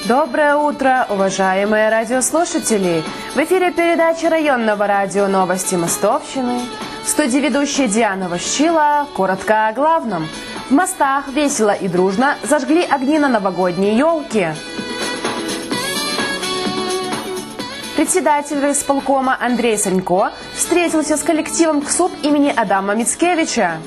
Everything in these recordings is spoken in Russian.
Доброе утро, уважаемые радиослушатели! В эфире передача районного радио «Новости Мостовщины». В студии ведущая Диана Ващила. Коротко о главном. В Мостах весело и дружно зажгли огни на новогодние елки. Председатель райисполкома Андрей Санько встретился с коллективом КСУП имени Адама Мицкевича.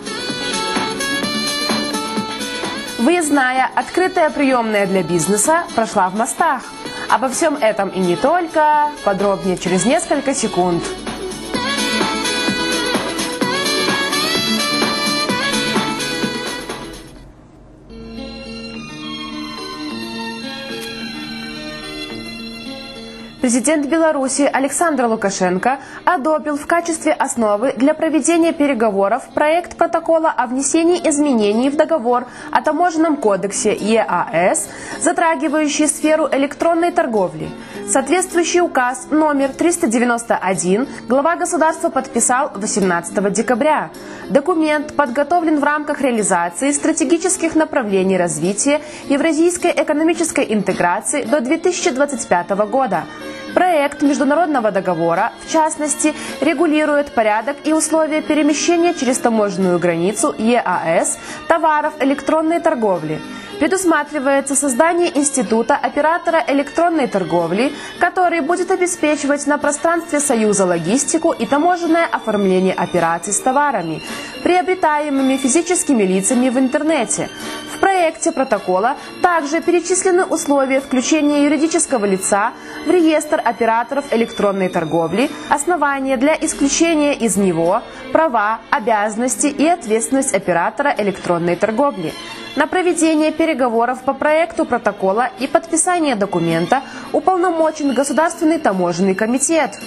Выездная открытая приемная для бизнеса прошла в Мостах. Обо всем этом и не только. Подробнее через несколько секунд. Президент Беларуси Александр Лукашенко одобрил в качестве основы для проведения переговоров проект протокола о внесении изменений в договор о таможенном кодексе ЕАЭС, затрагивающий сферу электронной торговли. Соответствующий указ номер 391 глава государства подписал 18 декабря. Документ подготовлен в рамках реализации стратегических направлений развития евразийской экономической интеграции до 2025 года. Проект международного договора, в частности, регулирует порядок и условия перемещения через таможенную границу ЕАЭС товаров электронной торговли. Предусматривается создание института оператора электронной торговли, который будет обеспечивать на пространстве Союза логистику и таможенное оформление операций с товарами, приобретаемыми физическими лицами в интернете. В проекте протокола также перечислены условия включения юридического лица в реестр операторов электронной торговли, основания для исключения из него, права, обязанности и ответственность оператора электронной торговли. На проведение переговоров по проекту протокола и подписание документа уполномочен Государственный таможенный комитет.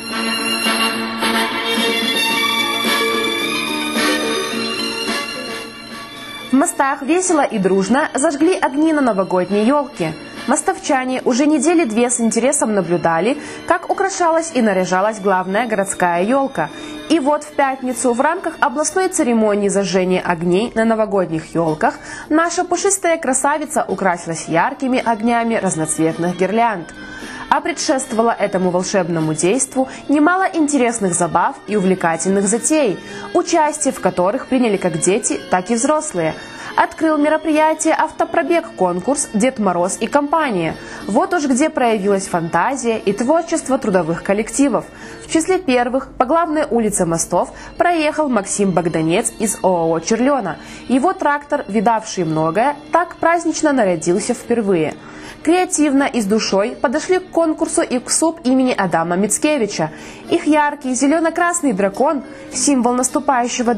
В Мостах весело и дружно зажгли огни на новогодней елке. Мостовчане уже недели две с интересом наблюдали, как украшалась и наряжалась главная городская елка. И вот в пятницу в рамках областной церемонии зажжения огней на новогодних елках наша пушистая красавица украсилась яркими огнями разноцветных гирлянд. А предшествовало этому волшебному действу немало интересных забав и увлекательных затей, участие в которых приняли как дети, так и взрослые. Открыл мероприятие автопробег-конкурс «Дед Мороз и компания». Вот уж где проявилась фантазия и творчество трудовых коллективов. В числе первых по главной улице Мостов проехал Максим Богданец из ООО «Черлена». Его трактор, видавший многое, так празднично нарядился впервые. Креативно и с душой подошли к конкурсу и КСУП имени Адама Мицкевича. Их яркий зелено-красный дракон, символ наступающего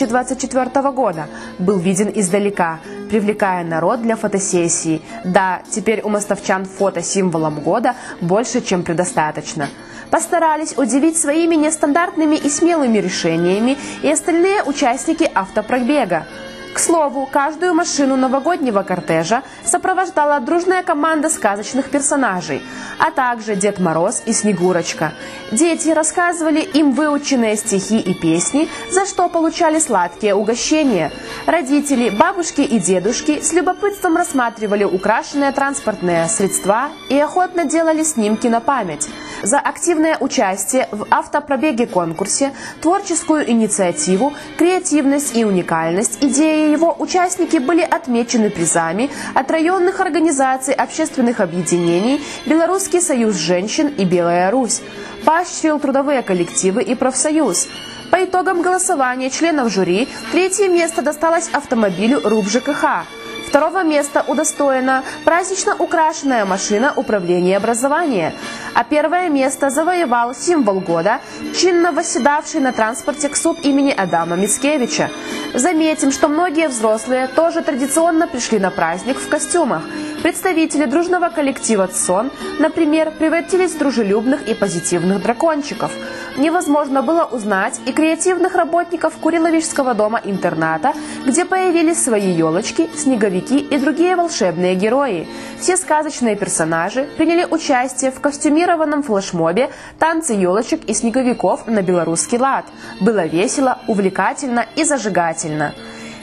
2024 года, был виден издалека, привлекая народ для фотосессии. Да, теперь у мостовчан фото символом года больше, чем предостаточно. Постарались удивить своими нестандартными и смелыми решениями и остальные участники автопробега. К слову, каждую машину новогоднего кортежа сопровождала дружная команда сказочных персонажей, а также Дед Мороз и Снегурочка. Дети рассказывали им выученные стихи и песни, за что получали сладкие угощения. Родители, бабушки и дедушки с любопытством рассматривали украшенные транспортные средства и охотно делали снимки на память. За активное участие в автопробеге-конкурсе, творческую инициативу, креативность и уникальность идеи его участники были отмечены призами от районных организаций общественных объединений «Белорусский союз женщин» и «Белая Русь». Поощрил трудовые коллективы и профсоюз. По итогам голосования членов жюри третье место досталось автомобилю РУП ЖКХ. Второго места удостоена празднично украшенная машина управления образования. А первое место завоевал символ года, чинно восседавший на транспорте КСУП имени Адама Мицкевича. Заметим, что многие взрослые тоже традиционно пришли на праздник в костюмах. Представители дружного коллектива ЦСОН, например, превратились в дружелюбных и позитивных дракончиков. Невозможно было узнать и креативных работников Куриловичского дома-интерната, где появились свои елочки, снеговики и другие волшебные герои. Все сказочные персонажи приняли участие в костюмированном флешмобе «Танцы елочек и снеговиков на белорусский лад». Было весело, увлекательно и зажигательно.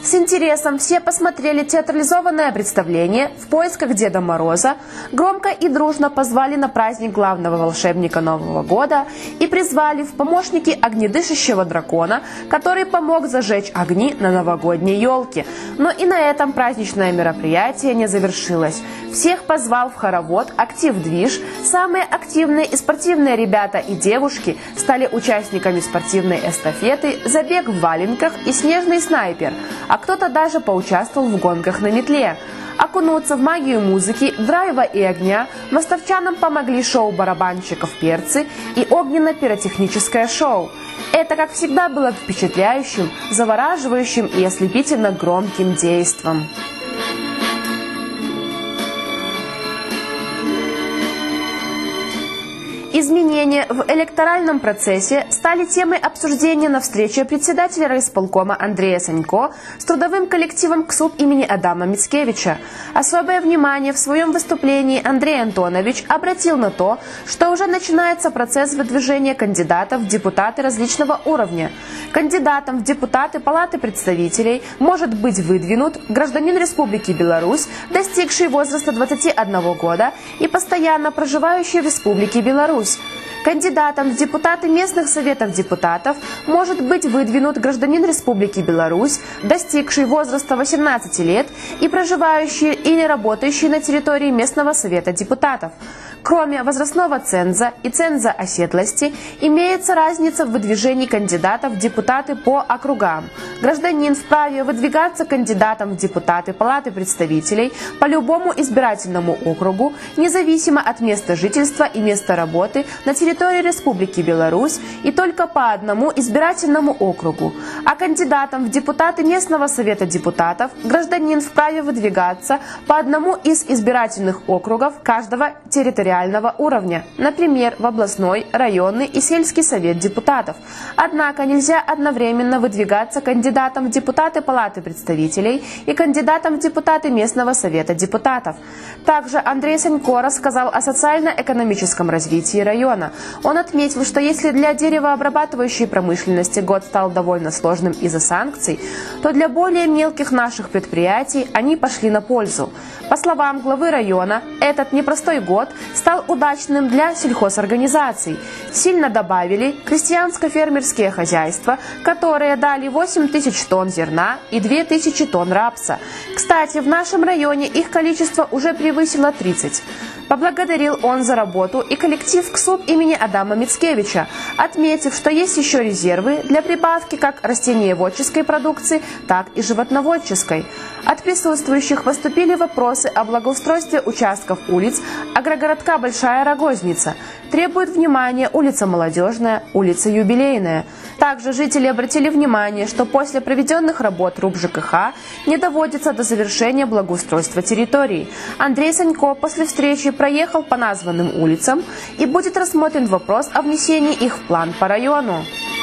С интересом все посмотрели театрализованное представление «В поисках Деда Мороза», громко и дружно позвали на праздник главного волшебника Нового года и призвали в помощники огнедышащего дракона, который помог зажечь огни на новогодней елке. Но и на этом праздничное мероприятие не завершилось. Всех позвал в хоровод «Актив Движ». Самые активные и спортивные ребята и девушки стали участниками спортивной эстафеты «Забег в валенках» и «Снежный снайпер», а кто-то даже поучаствовал в гонках на метле. Окунуться в магию музыки, драйва и огня мостовчанам помогли шоу барабанщиков «Перцы» и огненно-пиротехническое шоу. Это, как всегда, было впечатляющим, завораживающим и ослепительно громким действом. Изменения в электоральном процессе стали темой обсуждения на встрече председателя райисполкома Андрея Санько с трудовым коллективом КСУП имени Адама Мицкевича. Особое внимание в своем выступлении Андрей Антонович обратил на то, что уже начинается процесс выдвижения кандидатов в депутаты различного уровня. Кандидатом в депутаты Палаты представителей может быть выдвинут гражданин Республики Беларусь, достигший возраста 21 года и постоянно проживающий в Республике Беларусь. Кандидатом в депутаты местных советов депутатов может быть выдвинут гражданин Республики Беларусь, достигший возраста 18 лет и проживающий или работающий на территории местного совета депутатов. Кроме возрастного ценза и ценза оседлости, имеется разница в выдвижении кандидатов в депутаты по округам. Гражданин вправе выдвигаться кандидатом в депутаты Палаты представителей по любому избирательному округу, независимо от места жительства и места работы на территории Республики Беларусь и только по одному избирательному округу. А кандидатом в депутаты местного совета депутатов гражданин вправе выдвигаться по одному из избирательных округов каждого территориального уровня, например, в областной, районный и сельский совет депутатов. Однако нельзя одновременно выдвигаться кандидатом в депутаты Палаты представителей и кандидатом в депутаты местного совета депутатов. Также Андрей Санько рассказал о социально-экономическом развитии района. Он отметил, что если для деревообрабатывающей промышленности год стал довольно сложным из-за санкций, то для более мелких наших предприятий они пошли на пользу. По словам главы района, этот непростой год стал удачным для сельхозорганизаций. Сильно добавили крестьянско-фермерские хозяйства, которые дали 8 тысяч тонн зерна и 2000 тонн рапса. Кстати, в нашем районе их количество уже превысило 30. Поблагодарил он за работу и коллектив КСУП имени Адама Мицкевича, отметив, что есть еще резервы для прибавки как растениеводческой продукции, так и животноводческой. От присутствующих поступили вопросы о благоустройстве участков улиц агрогородка Большая Рогозница. Требует внимания улица Молодежная, улица Юбилейная. Также жители обратили внимание, что после проведенных работ РУП ЖКХ не доводится до завершения благоустройства территории. Андрей Санько после встречи проехал по названным улицам и будет рассмотрен вопрос о внесении их в план по району.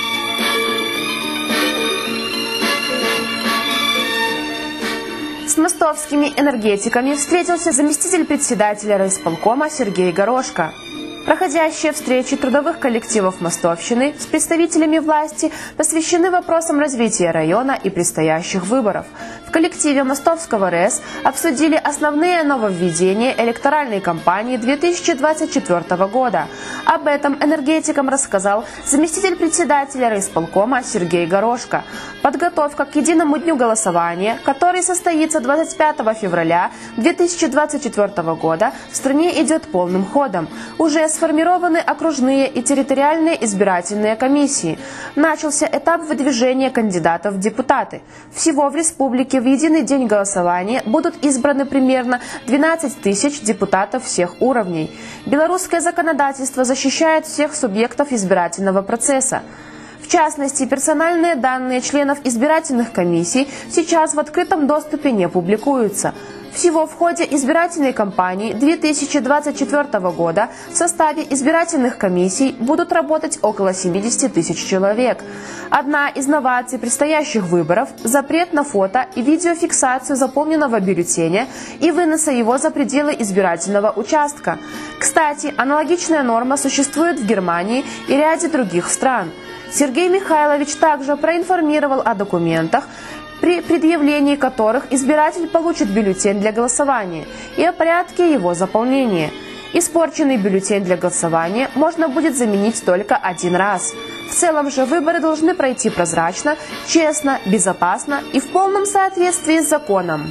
С мостовскими энергетиками встретился заместитель председателя райисполкома Сергей Горошко. Проходящие встречи трудовых коллективов Мостовщины с представителями власти посвящены вопросам развития района и предстоящих выборов. В коллективе Мостовского РЭС обсудили основные нововведения электоральной кампании 2024 года. Об этом энергетикам рассказал заместитель председателя райисполкома Сергей Горошко. Подготовка к единому дню голосования, который состоится 25 февраля 2024 года, в стране идет полным ходом. Уже сформированы окружные и территориальные избирательные комиссии. Начался этап выдвижения кандидатов в депутаты. Всего в республике в единый день голосования будут избраны примерно 12 тысяч депутатов всех уровней. Белорусское законодательство защищает всех субъектов избирательного процесса. В частности, персональные данные членов избирательных комиссий сейчас в открытом доступе не публикуются. Всего в ходе избирательной кампании 2024 года в составе избирательных комиссий будут работать около 70 тысяч человек. Одна из новаций предстоящих выборов – запрет на фото и видеофиксацию заполненного бюллетеня и выноса его за пределы избирательного участка. Кстати, аналогичная норма существует в Германии и ряде других стран. Сергей Михайлович также проинформировал о документах, при предъявлении которых избиратель получит бюллетень для голосования, и о порядке его заполнения. Испорченный бюллетень для голосования можно будет заменить только один раз. В целом же выборы должны пройти прозрачно, честно, безопасно и в полном соответствии с законом.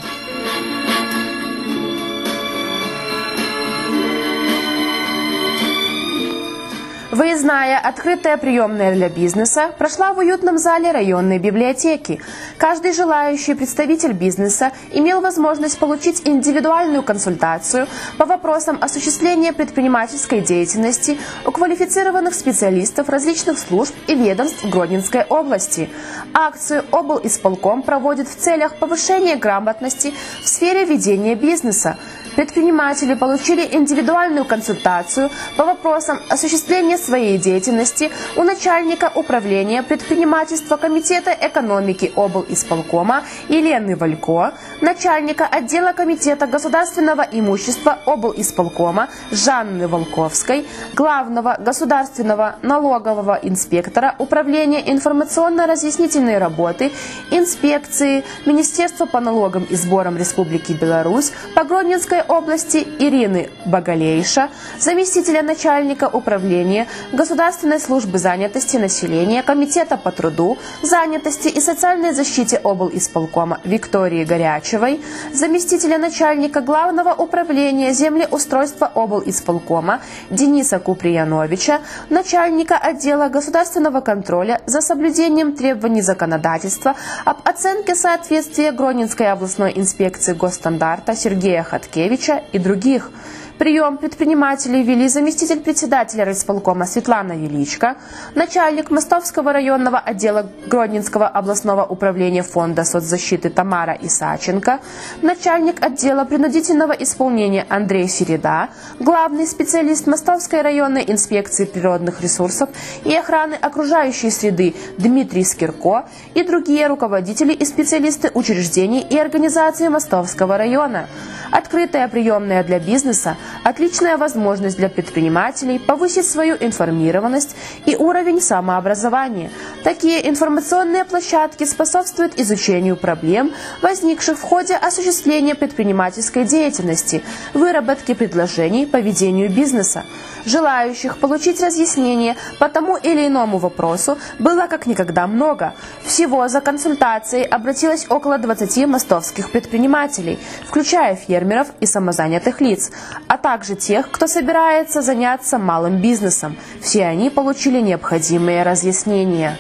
Выездная открытая приемная для бизнеса прошла в уютном зале районной библиотеки. Каждый желающий представитель бизнеса имел возможность получить индивидуальную консультацию по вопросам осуществления предпринимательской деятельности у квалифицированных специалистов различных служб и ведомств Гродненской области. Акцию облисполком проводит в целях повышения грамотности в сфере ведения бизнеса. Предприниматели получили индивидуальную консультацию по вопросам осуществления своей деятельности у начальника управления предпринимательства Комитета экономики облисполкома Елены Валько, начальника отдела Комитета государственного имущества облисполкома Жанны Волковской, главного государственного налогового инспектора Управления информационно-разъяснительной работы инспекции Министерства по налогам и сборам Республики Беларусь по Гродненской области Ирины Багалейша, заместителя начальника управления Государственной службы занятости населения Комитета по труду, занятости и социальной защите облисполкома Виктории Горячевой, заместителя начальника Главного управления землеустройства облисполкома Дениса Куприяновича, начальника отдела государственного контроля за соблюдением требований законодательства об оценке соответствия Гродненской областной инспекции госстандарта Сергея Хаткевича и других. Прием предпринимателей вели заместитель председателя райисполкома Светлана Величко, начальник Мостовского районного отдела Гродненского областного управления фонда соцзащиты Тамара Исаченко, начальник отдела принудительного исполнения Андрей Середа, главный специалист Мостовской районной инспекции природных ресурсов и охраны окружающей среды Дмитрий Скирко и другие руководители и специалисты учреждений и организаций Мостовского района. Открытая приемная для бизнеса – отличная возможность для предпринимателей повысить свою информированность и уровень самообразования. Такие информационные площадки способствуют изучению проблем, возникших в ходе осуществления предпринимательской деятельности, выработке предложений по ведению бизнеса. Желающих получить разъяснение по тому или иному вопросу было как никогда много. Всего за консультацией обратилось около 20 мостовских предпринимателей, включая фермеров и самозанятых лиц, а также тех, кто собирается заняться малым бизнесом. Все они получили необходимые разъяснения.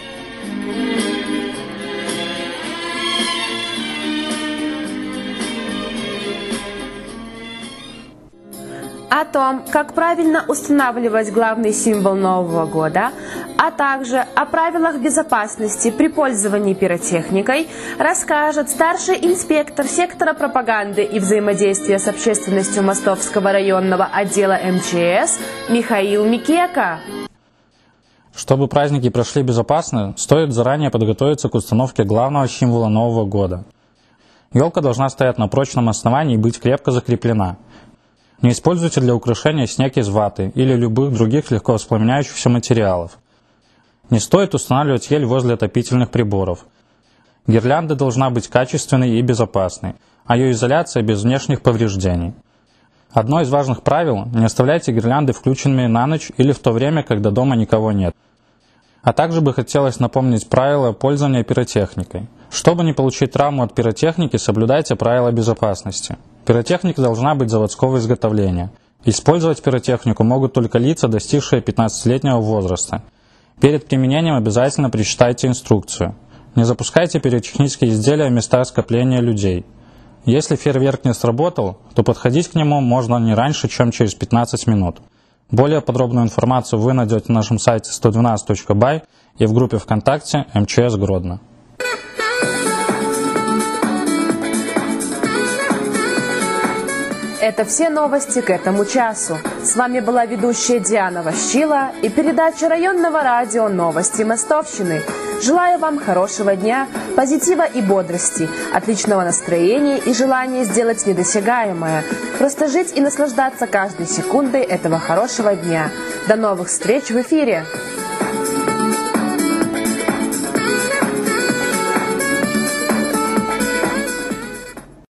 О том, как правильно устанавливать главный символ Нового года, а также о правилах безопасности при пользовании пиротехникой, расскажет старший инспектор сектора пропаганды и взаимодействия с общественностью Мостовского районного отдела МЧС Михаил Микека. Чтобы праздники прошли безопасно, стоит заранее подготовиться к установке главного символа Нового года. Елка должна стоять на прочном основании и быть крепко закреплена. Не используйте для украшения снег из ваты или любых других легко воспламеняющихся материалов. Не стоит устанавливать ель возле отопительных приборов. Гирлянда должна быть качественной и безопасной, а ее изоляция без внешних повреждений. Одно из важных правил – не оставляйте гирлянды включенными на ночь или в то время, когда дома никого нет. А также бы хотелось напомнить правила пользования пиротехникой. Чтобы не получить травму от пиротехники, соблюдайте правила безопасности. Пиротехника должна быть заводского изготовления. Использовать пиротехнику могут только лица, достигшие 15-летнего возраста. Перед применением обязательно прочитайте инструкцию. Не запускайте пиротехнические изделия в местах скопления людей. Если фейерверк не сработал, то подходить к нему можно не раньше, чем через 15 минут. Более подробную информацию вы найдете на нашем сайте 112.by и в группе ВКонтакте МЧС Гродно. Это все новости к этому часу. С вами была ведущая Диана Ващила и передача районного радио «Новости Мостовщины». Желаю вам хорошего дня, позитива и бодрости, отличного настроения и желания сделать недосягаемое. Просто жить и наслаждаться каждой секундой этого хорошего дня. До новых встреч в эфире!